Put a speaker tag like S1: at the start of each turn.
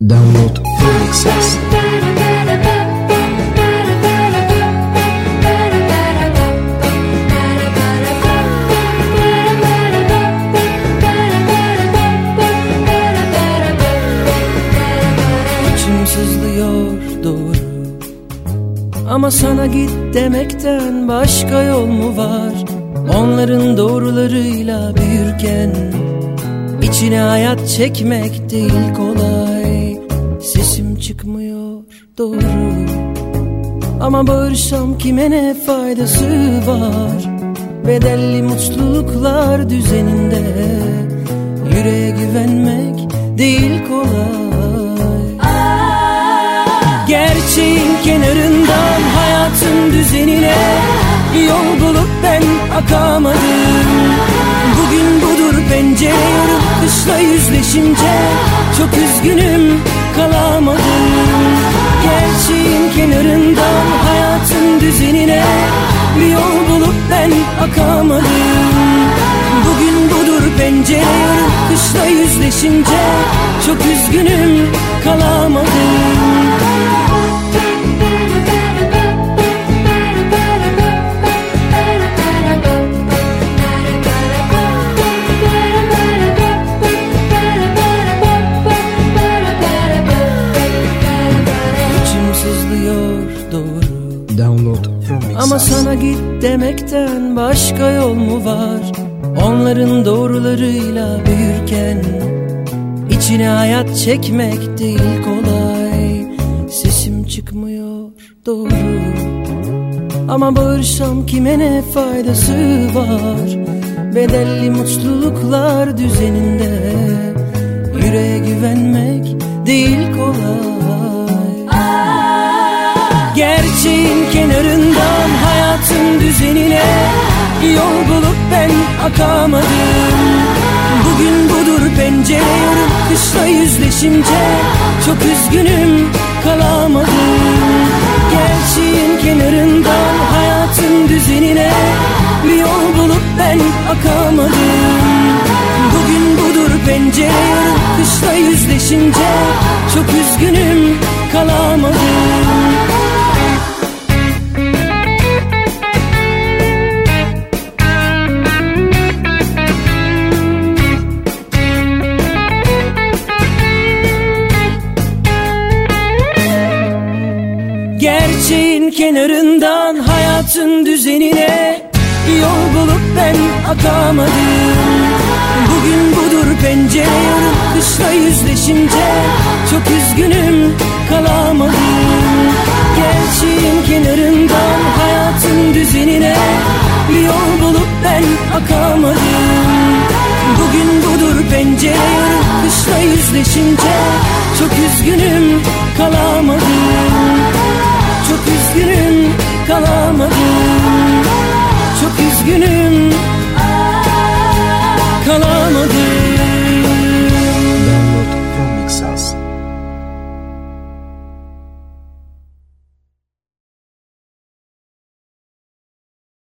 S1: Download Remixes.
S2: İçim sızlıyor doğru, ama sana git demekten başka yol mu var? Onların doğrularıyla büyürken İçine hayat çekmek değil kolay. Sesim çıkmıyor doğru, ama bağırsam kime ne faydası var? Bedelli mutluluklar düzeninde yüreğe güvenmek değil kolay. Gerçeğin kenarından hayatın düzenine yol bulup ben akamadım. Bugün budur pencere yarıp kışla yüzleşince çok üzgünüm, kalamadım. Gerçeğin kenarından hayatın düzenine bir yol bulup ben akamadım. Bugün budur pencere yarıp kışla yüzleşince çok üzgünüm, kalamadım.
S1: Download Remixes.
S2: Ama sana git demekten başka yol mu var? Onların doğrularıyla büyürken İçine hayat çekmek değil kolay. Sesim çıkmıyor doğru, ama bağırsam kime ne faydası var? Bedelli mutluluklar düzeninde yüreğe güvenmek değil kolay. Gerçeğin kenarından hayatın düzenine yol bulup ben akamadım. Bugün budur pencere yarıp kışla yüzleşince çok üzgünüm, kalamadım. Gerçeğin kenarından hayatın düzenine bir yol bulup ben akamadım. Bugün budur pencere yarıp kışla yüzleşince çok üzgünüm, kalamadım. Gerçeğin kenarından hayatın düzenine yol bulup ben akamadım. Bugün budur pencere yarıp kışla yüzleşince çok üzgünüm, kalamadım. Gerçeğin kenarından hayatın düzenine bir yol bulup ben akamadım. Bugün budur pencere yarıp kışla yüzleşince çok üzgünüm, kalamadım.